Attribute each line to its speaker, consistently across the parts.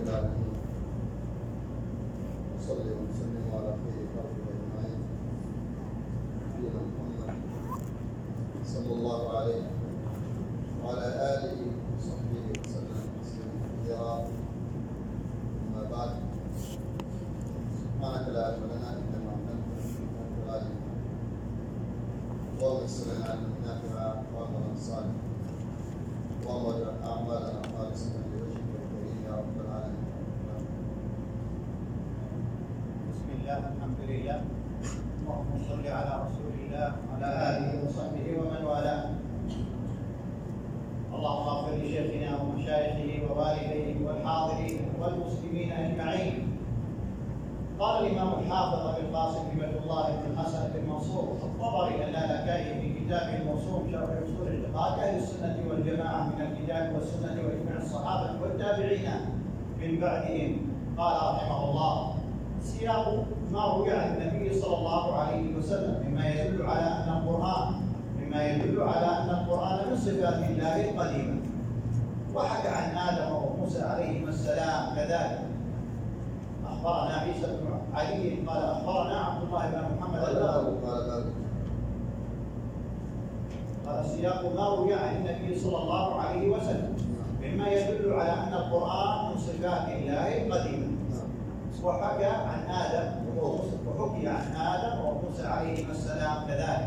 Speaker 1: العالمين، وصلي وسلم على خير خلقه اجمعين نبينا محمد صلى الله عليه وعلى اله وصحبه وسلم تسليما كثيرا. اما بعد، سبحانك لا علم لنا الا ما علمتنا انك العليم. اللهم يسر لنا علما نافعا وعملا صالحا، اللهم اجعل اعمالنا خالصه لوجهك الكريم يا رب العالمين.
Speaker 2: بسم الله، الحمد لله، اللهم صل على رسول الله وعلى اله وصحبه ومن والاه. اللهم اغفر لشيخنا ومشايخه ووالديه والحاضرين والمسلمين اجمعين. قال الامام الحافظ ابي القاسم هبه الله بن حسن بن منصور الطبري اللالكائي في كتابه الموسوم شرح اصول اعتقاد اهل السنه والجماعه من الكتاب والسنه واجماع الصحابه والتابعين من بعدهم، قال رحمه الله: سياق ما روي عن النبي صلى الله عليه وسلم مما يدل على ان القران من صفات الله القديمه. وحكى عن ادم وموسى عليهما السلام كذلك. اخبرنا عيسى بن علي قال اخبرنا عبد الله بن محمد قال سياق ما روي عن النبي صلى الله عليه وسلم مما يدل على ان القران من صفات الله القديمه. وحكي عن ادم وموسى عليهما السلام كذلك.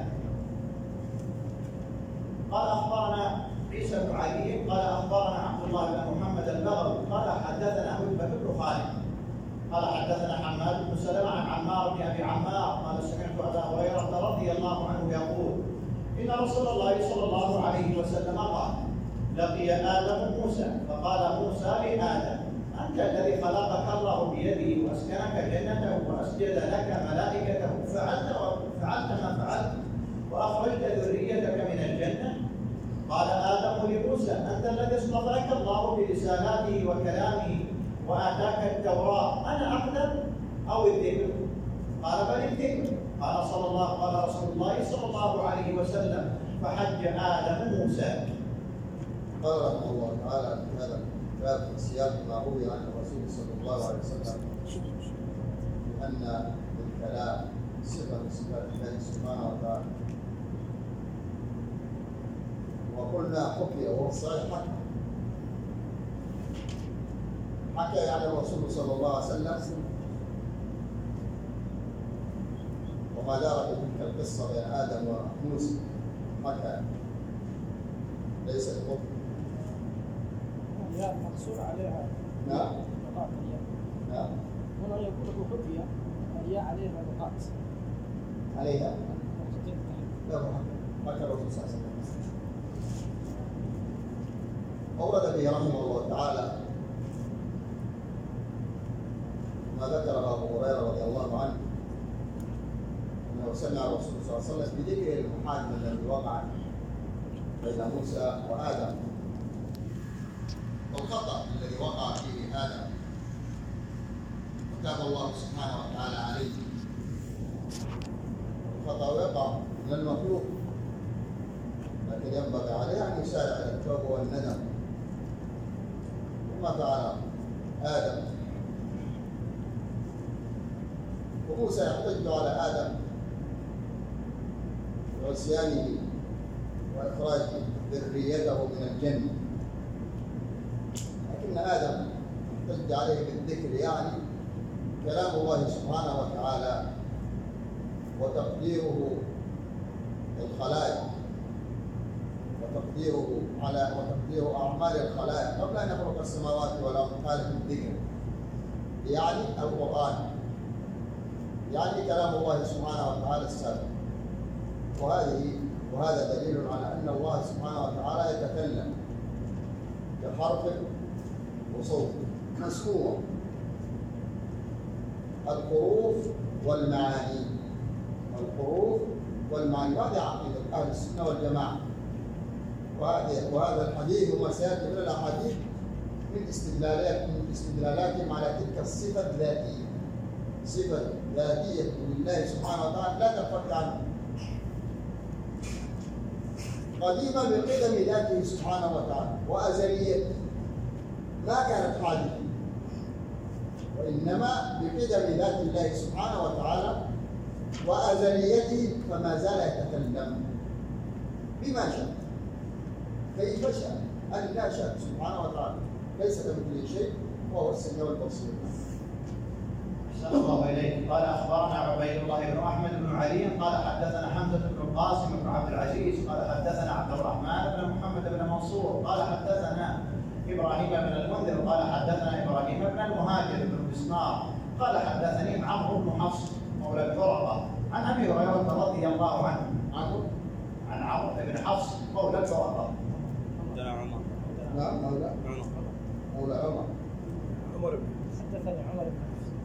Speaker 2: قال اخبرنا عيسى بن علي قال اخبرنا عبد الله بن محمد البغوي قال حدثنا هدبة بن خالد قال حدثنا حماد بن سلمة عن عمار بن ابي عمار قال سمعت ابا هريره رضي الله عنه يقول: ان رسول الله صلى الله عليه وسلم قال: لقي ادم موسى فقال موسى لادم: انت الذي خلقك الله بيده واسكنك جنته واسجد لك ملائكته فعلت ما فعلت واخرجت ذريتك من الجنه. قال ادم لموسى: انت الذي اصطفاك الله برسالاته وكلامه واتاك التوراه، انا اقدم او الذكر؟ قال: بل الذكر. قال رسول الله صلى الله عليه وسلم: فحج ادم موسى.
Speaker 1: قال رحمه الله تعالى في هذا الباب في سياق ما روي عن الرسول صلى الله عليه وسلم ان الكلام صفه من صفات الله سبحانه وتعالى. وقلنا حكي وهو الصحيح حكى عن الرسول صلى الله عليه وسلم، وما دار في تلك القصه بين ادم وموسى حكى ليس الحكم.
Speaker 3: هي مقصور عليها.
Speaker 1: نعم. نعم.
Speaker 3: هنا يقول حكي هي عليها نقاط.
Speaker 1: عليها. لا حكى الرسول صلى الله عليه وسلم. أورد به رحمه الله تعالى ما ذكره أبو هريرة رضي الله عنه أنه سمع الرسول صلى الله عليه وسلم بذكر المحاكمة الذي وقع بين موسى وآدم والخطأ الذي وقع فيه آدم وتاب الله سبحانه وتعالى عليه. الخطأ يقع من المخلوق، لكن ينبغي عليه أن يسارع إلى التوبة والندم كما فعل آدم. وموسى يحتج على آدم بعصيانه وإخراج ذريته من الجنة، لكن آدم احتج عليه بالذكر، يعني كلام الله سبحانه وتعالى وتقديره الخلائق وتقدير أعمال الخلائق قبل أن يخلق السماوات والأرض. قال بالذكر يعني القرآن، يعني كلام الله سبحانه وتعالى السابق. وهذا دليل على أن الله سبحانه وتعالى يتكلم بحرف وصوت مسموع، الحروف والمعاني. وهذه عقيدة أهل السنة والجماعة. وهذا الحديث وما سيأتي من الأحاديث من استدلالاتهم على تلك الصفة الذاتية، صفة ذاتية لله سبحانه وتعالى لا تنفك عنه، قديمة بقدم ذاته سبحانه وتعالى وأزليته، ما كانت حادثة وإنما بقدم ذات الله سبحانه وتعالى وأزليته، فما زال يتكلم بما شاء كيف شاء أن لا شاء سبحانه وتعالى، ليس كمثله شيء وهو السميع البصير.
Speaker 2: أحسن الله إليك. قال أخبرنا عبيد الله بن أحمد بن علي قال حدثنا حمزة بن القاسم بن عبد العزيز قال حدثنا عبد الرحمن بن محمد بن منصور قال حدثنا إبراهيم بن المنذر قال حدثنا إبراهيم بن المهاجر بن بسمار قال حدثني عمرو بن حفص مولى الفرقة عن أبي هريرة رضي الله عنه عن عمرو بن حفص مولى الفرقة.
Speaker 1: نعم مولى عمر
Speaker 3: حدثني عمر بن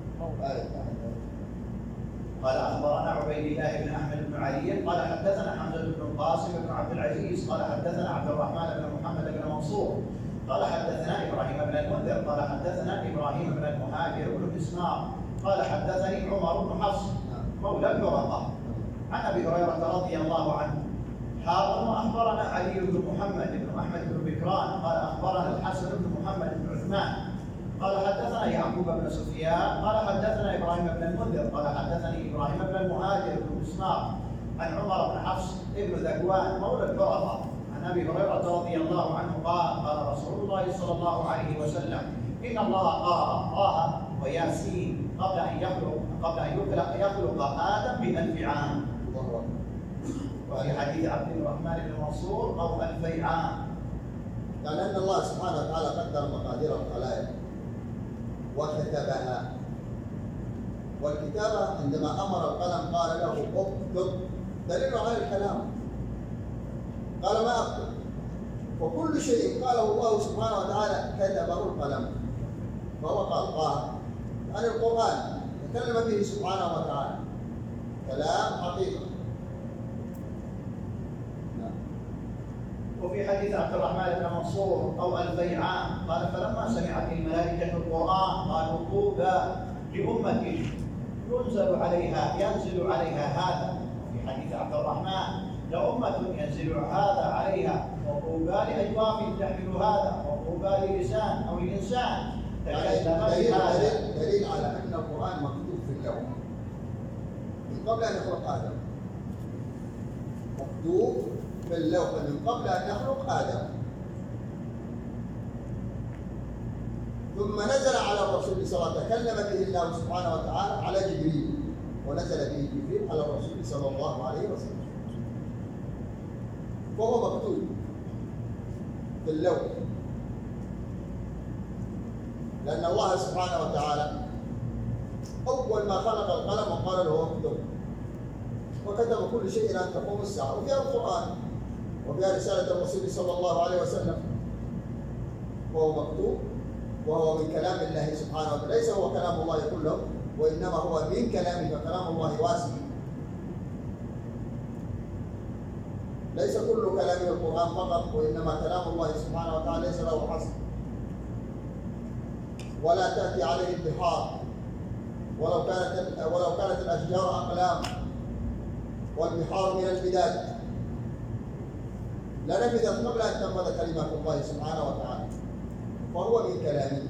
Speaker 2: قال أخبرنا عبيد الله بن أحمد بن علي قال حدثنا حمزة بن القاسم بن عبد العزيز قال حدثنا عبد الرحمن بن محمد بن منصور قال حدثنا إبراهيم بن المنذر قال حدثنا إبراهيم بن المهاجر بن بسمار قال حدثني عمر بن حفص مولى الفرقة عن أبي هريرة رضي الله عنه. وأخبرنا علي بن محمد بن أحمد بن بكران قال أخبرنا الحسن بن محمد بن عثمان قال حدثنا يعقوب بن سفيان قال حدثنا إبراهيم بن المنذر قال حدثني إبراهيم بن المهاجر بن بسمار عن عمر بن حفص بن ذكوان مولى الفرقة عن أبي هريرة رضي الله عنه قال قال رسول الله صلى الله عليه وسلم إن الله قال طه وياسين قبل أن يخلق آدم ب1000 عام. وفي حديث عبد الرحمن بن منصور أو 2000 عام.
Speaker 1: يعني أن الله سبحانه وتعالى قدر مقادير الخلائق وكتبها، والكتابة عندما أمر القلم قال له اكتب، دليل على الكلام، قال ما أكتب، وكل شيء قاله الله سبحانه وتعالى كتبه القلم، فهو قال طه عن القرآن تكلم به سبحانه وتعالى كلام حقيقي.
Speaker 2: وفي حديث عبد الرحمن بن منصور أو 2000 عام قال فلما سمعت الملائكة القرآن قالوا طوبى لأمة ينزل عليها هذا. وفي حديث عبد الرحمن لأمة ينزل هذا عليها وطوبى لأجواف تحمل هذا وطوبى للسان أو لإنسان تكلم بهذا.
Speaker 1: دليل على أن القرآن مكتوب في اللوح من قبل أن يخلق آدم، مكتوب في اللوح من قبل أن يخلق آدم، ثم نزل على الرسول صلى الله عليه وسلم، تكلم به الله سبحانه وتعالى على جبريل، ونزل به جبريل على الرسول صلى الله عليه وسلم، وهو مكتوب في اللوح، لأن الله سبحانه وتعالى أول ما خلق القلم وقال له اكتب، وكتب كل شيء إلى أن تقوم الساعة، وفيها القرآن وفيها رسالة الرسول صلى الله عليه وسلم، وهو مكتوب وهو من كلام الله سبحانه وتعالى، ليس هو كلام الله كله وإنما هو من كلامه، فكلام الله واسع، ليس كل كلام القرآن فقط، وإنما كلام الله سبحانه وتعالى ليس له حصر، ولا تأتي عليه البحار ولو كانت الأشجار أقلام والبحار من البلاد لنفذت قبل أن تنفذ كلمات الله سبحانه وتعالى، فهو من كلامه.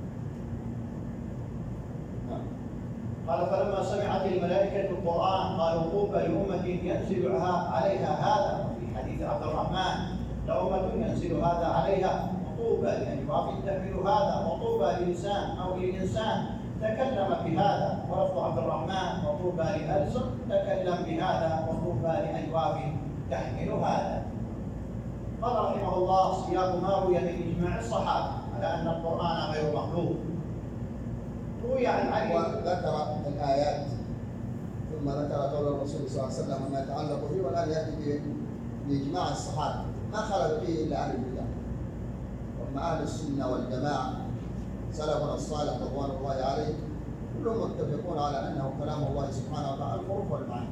Speaker 2: قال فلما سمعت الملائكة القرآن قالوا طوبى لأمة ينزل عليها هذا. وفي حديث عبد الرحمن لأمة ينزل هذا عليها وطوبى لأجواف تحمل هذا وطوبى للإنسان أو للإنسان تكلم بهذا. ولفظ عبد الرحمن وطوبى لألسن تكلم بهذا وطوبى لأجواف تحمل هذا. قال رحمه الله سياق ما روي من إجماع الصحابة على أن القرآن غير مخلوق. روي عن علي
Speaker 1: وذكر الآيات ثم ذكر قول الرسول صلى الله عليه وسلم وما يتعلق به، والآن يأتي بإجماع الصحابة ما خلف فيه إلا أهل البدع، وأما أهل السنة والجماعة سلفنا الصالح رضوان الله عليه كلهم متفقون على أنه كلام الله سبحانه وتعالى الحروف والمعاني.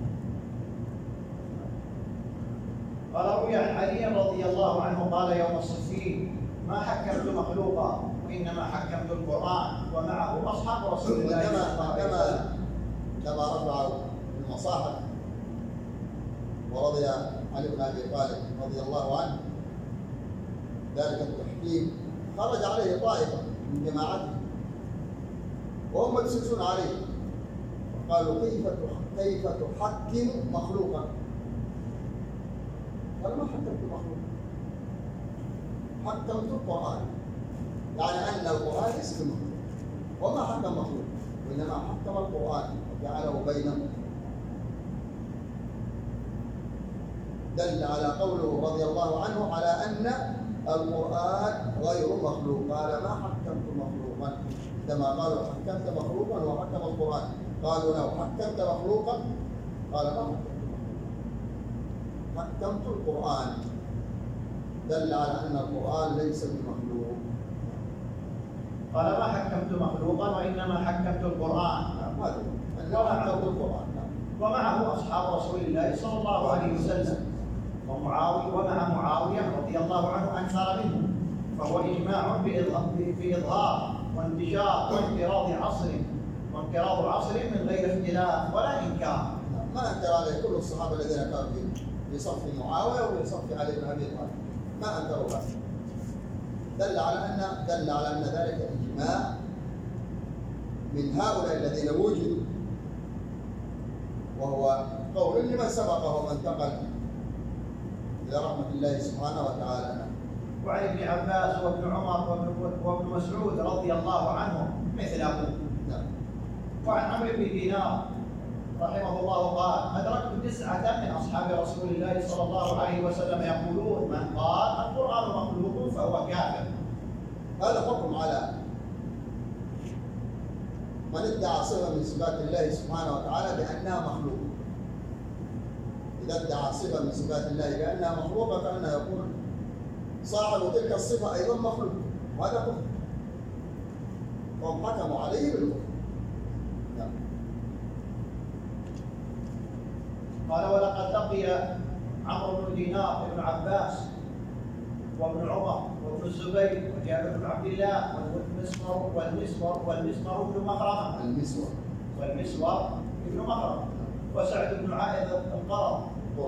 Speaker 2: قال روي عن علي رضي الله عنه قال يوم الصفين ما حكمت مخلوقا وإنما حكمت القرآن ومعه أصحاب رسول الله صلى الله عليه وسلم.
Speaker 1: كما رفعوا المصاحف ورضي علي بن أبي طالب رضي الله عنه ذلك التحكيم، خرج عليه طائفة من جماعته وهم مدسوسون عليه، قالوا كيف تحكم مخلوقا؟ قال ما حكمت مخلوقا، حكمت القرآن، يعني أن القرآن اسم مخلوق، وما حكم مخلوق وإنما حكم القرآن وجعله بينهم. دل على قوله رضي الله عنه على أن القرآن غير مخلوق، قال ما حكمت مخلوقا، كما قالوا حكمت مخلوقا وحكم القرآن، قالوا له حكمت مخلوقا، قال ما حكمت مخلوقا، حكمت القرآن، دل على أن القرآن ليس بمخلوق.
Speaker 2: قال ما حكمت مخلوقا وإنما حكمت القرآن،
Speaker 1: هذا أنه حكمت القرآن.
Speaker 2: ومعه أصحاب رسول الله صلى الله عليه وسلم ومع معاوية رضي الله عنه أكثر منه، فهو إجماع في إظهار وانتشار وانقراض عصر من غير اختلاف ولا إنكار.
Speaker 1: ما أنكر عليه كل الصحابة الذين كانوا في صف معاوية وفي صف علي بن أبي طالب، ما أنكروا هذا. دل على أن ذلك إجماع من هؤلاء الذين وجدوا، وهو قول لمن سبقه ومن انتقل إلى رحمة الله سبحانه وتعالى.
Speaker 2: وعن ابن عباس وابن عمر وابن مسعود رضي الله عنهم مثله. وعن عمرو بن دينار رحمه الله قال أدركت 9 من أصحاب رسول الله صلى الله عليه وسلم يقولون من قال القرآن مخلوق فهو كافر.
Speaker 1: هذا حكم على من ادعى صفة من صفات الله سبحانه وتعالى بأنها مخلوقة. إذا ادعى صفة من صفات الله بأنها مخلوقة فإنه يقول صاحب تلك الصفة أيضا مخلوق، وهذا كفر، وهم حكموا عليه بالكفر.
Speaker 2: قال ولقد لقي عمرو بن دينار ابن عباس وابن عمر وابن الزبير وجابر بن عبد الله والمسمر بن مخرمة وسعد بن عائذ القرظ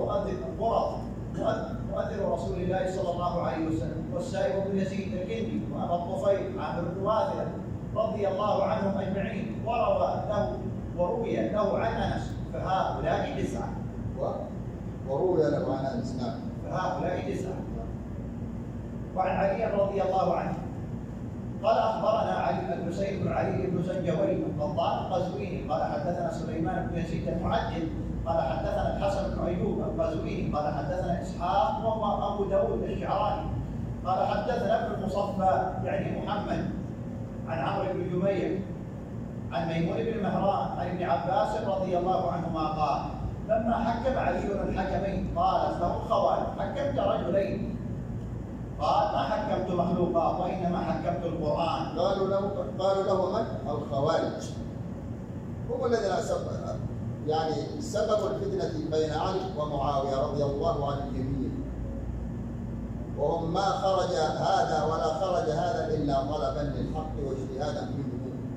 Speaker 2: مؤذن رسول الله صلى الله عليه وسلم والسائب بن يزيد الكندي وأبا الطفيل عامر بن واثلة رضي الله عنهم أجمعين، وروي له عن أنس، فهؤلاء 9.
Speaker 1: وروي له عن أنس،
Speaker 2: فهؤلاء 9. وعن علي رضي الله عنه قال أخبرنا علي بن سيد بن علي بن زنجوي القطان القزويني قال حدثنا سليمان بن يزيد المعجل قال حدثنا الحسن بن أيوب القزويني قال حدثنا إسحاق وهو أبو داود الشعراني قال حدثنا ابن المصفى يعني محمد عن عمرو بن جميع عن ميمون بن مهران عن ابن عباس رضي الله عنهما قال لما حكم علي الحكمين قالت له الخوارج حكمت رجلين، قال ما حكمت مخلوقات وإنما حكمت القرآن.
Speaker 1: قالوا له من؟ الخوارج، هم الذين سببوا الفتنة بين علي ومعاوية رضي الله عن الجميع، وهم ما خرج هذا ولا خرج هذا إلا طلبا للحق واجتهادا منه،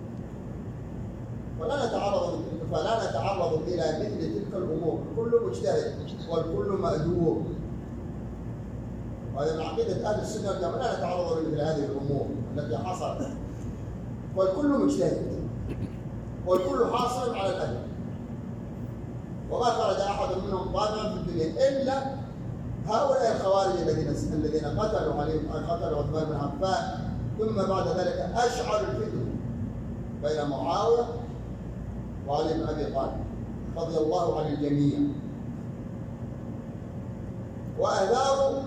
Speaker 1: فلا نتعرض إلى مثل تلك الأمور، كل مجتهد والكل مأجور. وهذا من عقيدة أهل السنة والجماعة، لا نتعرض لمثل هذه الأمور التي حصلت، والكل مجتهد والكل حاصل على الأجر، وما خرج أحد منهم طامعا في الدنيا إلا هؤلاء الخوارج الذين قتلوا عثمان بن عفان، ثم بعد ذلك أشعلوا الفتنة بين معاوية وعلي بن أبي طالب رضي الله عن الجميع، وأثاروا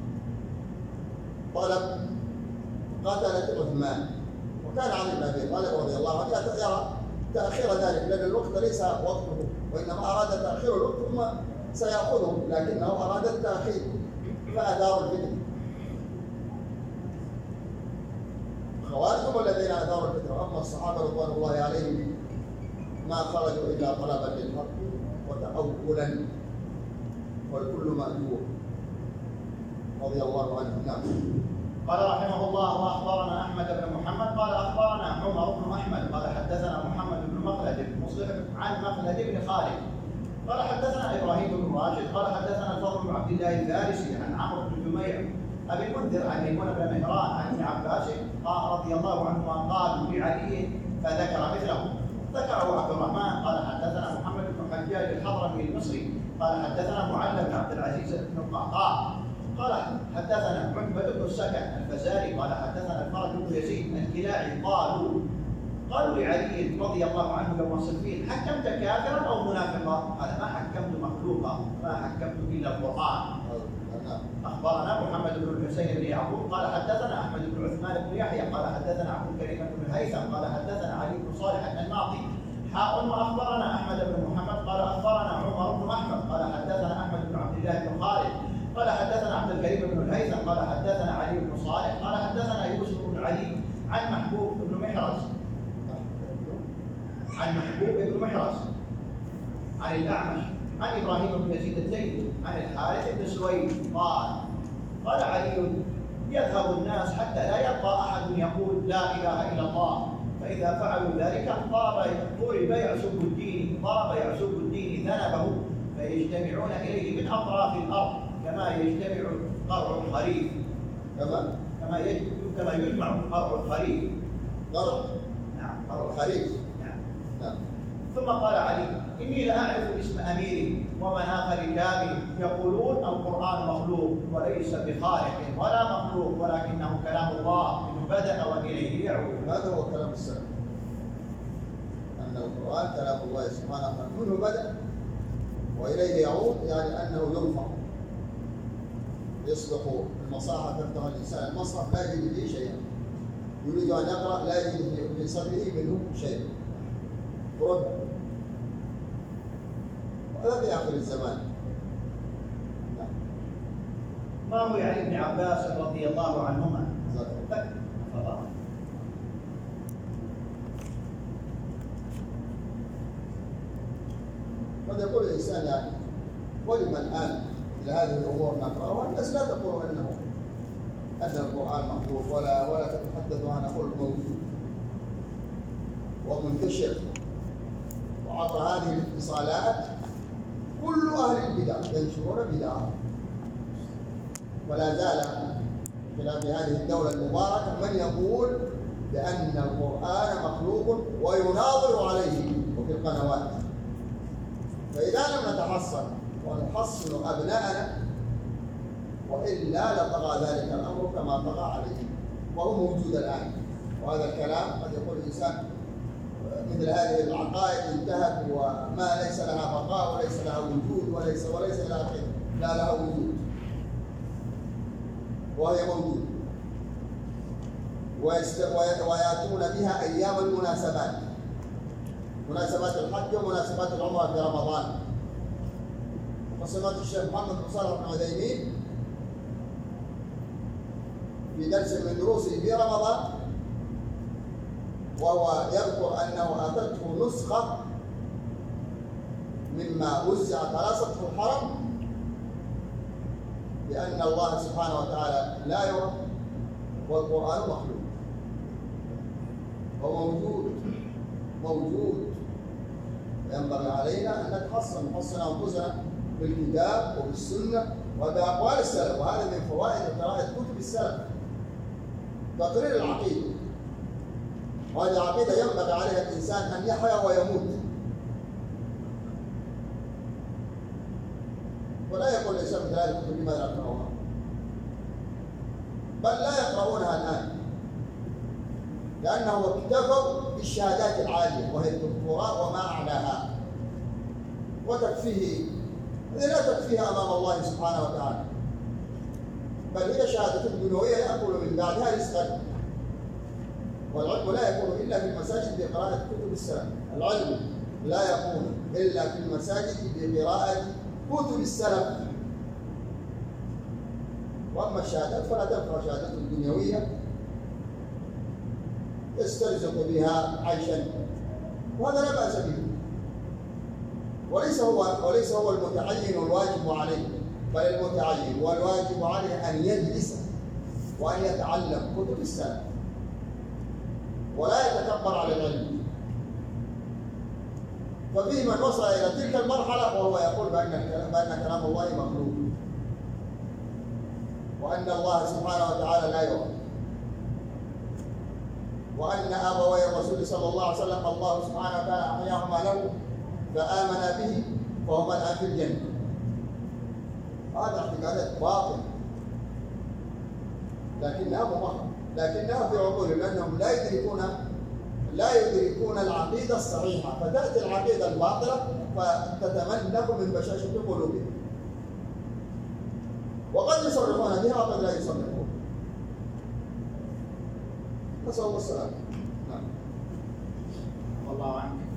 Speaker 1: طلب قتلة عثمان، وكان علي بن أبي طالب رضي الله عنه يرى تأخير ذلك، لأن الوقت ليس وقته، وإنما أراد تأخير الوقت ثم سيأخذه، لكنه أراد التأخير فأثاروا الفتنة. الخوارج هم الذين أثاروا الفتنة، أما الصحابة رضوان الله عليهم ما خرجوا إلا طلبا للحق وتأولا، والكل مأجور رضي الله عنهم. نعم.
Speaker 2: قال رحمه الله واخبرنا احمد بن محمد قال اخبرنا عمر بن احمد قال حدثنا محمد بن مخلد بن مصلح عن مخلد بن خالد قال حدثنا ابراهيم بن راشد قال حدثنا الفضل بن عبد الله الفارسي عن عمرو بن جميع ابي المنذر عن ميمون بن مهران عن ابن عباس رضي الله عنهما قالوا لعلي فذكر مثله. ذكره عبد الرحمن قال حدثنا محمد بن حجاج الحضرمي المصري قال حدثنا معل بن عبد العزيز بن القعقاع قال حدثنا عتبة بن السكن الفزاري قال حدثنا الفرج بن يزيد الكلاعي قالوا لعلي رضي الله عنه يوم صفين حكمت كافرا او منافقا؟ قال ما حكمت مخلوقا، ما حكمت الا القران. اخبرنا محمد بن الحسين بن يعقوب قال حدثنا احمد بن عثمان بن يحيى قال حدثنا عبد الكريم بن الهيثم قال حدثنا علي بن صالح الناطي واخبرنا احمد بن محمد قال اخبرنا عمر بن احمد قال حدثنا احمد بن عبد الله بن خالد قال حدثنا عبد الكريم بن الهيثم قال حدثنا علي بن صالح قال حدثنا يوسف بن علي عن محبوب بن محرز عن الأعمش عن إبراهيم بن يزيد الزيدي عن الحارث بن سويد قال علي يذهب الناس حتى لا يبقى أحد يقول لا إله إلا الله، فإذا فعلوا ذلك ضرب يعسب الدين ذنبه فيجتمعون إليه من أطراف الأرض كما يجتمع قرع الخريف كما يجمع قرع الخريف. نعم قرع الخريف. ثم قال علي إني لأعرف اسم أميري ومناخ ركابي يقولون القرآن مخلوق وليس بخالق ولا مخلوق ولكنه كلام الله منه بدأ وإليه يعود.
Speaker 1: هذا هو كلام السلف، أن القرآن كلام الله سبحانه وتعالى منه بدأ وإليه يعود، يعني أنه يرفع يصبح المصاحف يفتح الإنسان المصحف لا يجد فيه شيئا، يريد أن يقرأ لا يجد في صدره منه شيء رد. وهذا في آخر الزمان.
Speaker 2: ما روي عن ابن عباس رضي الله عنهما.
Speaker 1: قد يقول الإنسان يعني ولم الآن إلى هذه الأمور نقرأها؟ الناس لا تقول أن القرآن مخلوق ولا تتحدث عن خلق موجود ومنتشر. وعبر هذه الاتصالات كل أهل البدع ينشرون بدعهم، ولا زال في هذه الدولة المباركة من يقول بأن القرآن مخلوق ويناظر عليه وفي القنوات. فإذا لم نتحصن ونحصن أبناءنا وإلا لطغى ذلك الأمر كما طغى عليه وهو موجود الآن. وهذا الكلام قد يقول الإنسان مثل هذه العقائد انتهت وما ليس لها بقاء وليس لها وجود وليس إلى آخره، لا لها وجود وهي موجود، ويأتون بها أيام المناسبات، مناسبات الحج ومناسبات العمرة في رمضان. وسمعت الشيخ محمد بن صالح بن عثيمين في درس من دروسه في رمضان وهو يذكر أنه أتته نسخة مما وزعت على سطح الحرم بأن الله سبحانه وتعالى لا يرى والقرآن مخلوق. هو موجود. ينبغي علينا أن نحصن أنفسنا بالكتاب وبالسنة وبأقوال السلف، وهذا من فوائد قراءة كتب السلف تقرير العقيدة. وهذه عقيدة ينبغي عليها الإنسان أن يحيا ويموت، ولا يقول الإنسان مثل هذه الكتب لماذا يقرأونها، بل لا يقرؤونها الآن لأنه اكتفوا بالشهادات العالية وهي الدكتوراه وما أعلاها، وتكفيه لا تكفيها أمام الله سبحانه وتعالى، بل هي شهادة دنيوية يأكل من بعدها رزقا. والعلم لا يكون إلا في المساجد بقراءة كتب السلف، العلم لا يكون إلا في المساجد بقراءة كتب السلف. وأما الشهادات فلا تبقى شهادة دنيوية يسترزق بها عيشا، وهذا لا بأس به، وليس هو المتعين والواجب عليه، بل المتعين والواجب عليه أن يجلس وأن يتعلم كتب السلف ولا يتكبر على العلم. ففيه من وصل إلى تلك المرحلة وهو يقول بأن كلام الله مخلوق وأن الله سبحانه وتعالى لا يرى. وأن أبوي الرسول صلى الله عليه وسلم الله سبحانه وتعالى أحياهما له فآمنا به فهما الآن في الجنة. هذا اعتقادات باطلة لكنها مبهمة، لكنها في عقولهم لأنهم لا يدركون العقيدة الصحيحة، فتأتي العقيدة الباطلة فتتملك من بشاشة قلوبهم، وقد يصرفون بها وقد لا يصرفون. نسأل الله السلامة.
Speaker 2: الله عنك.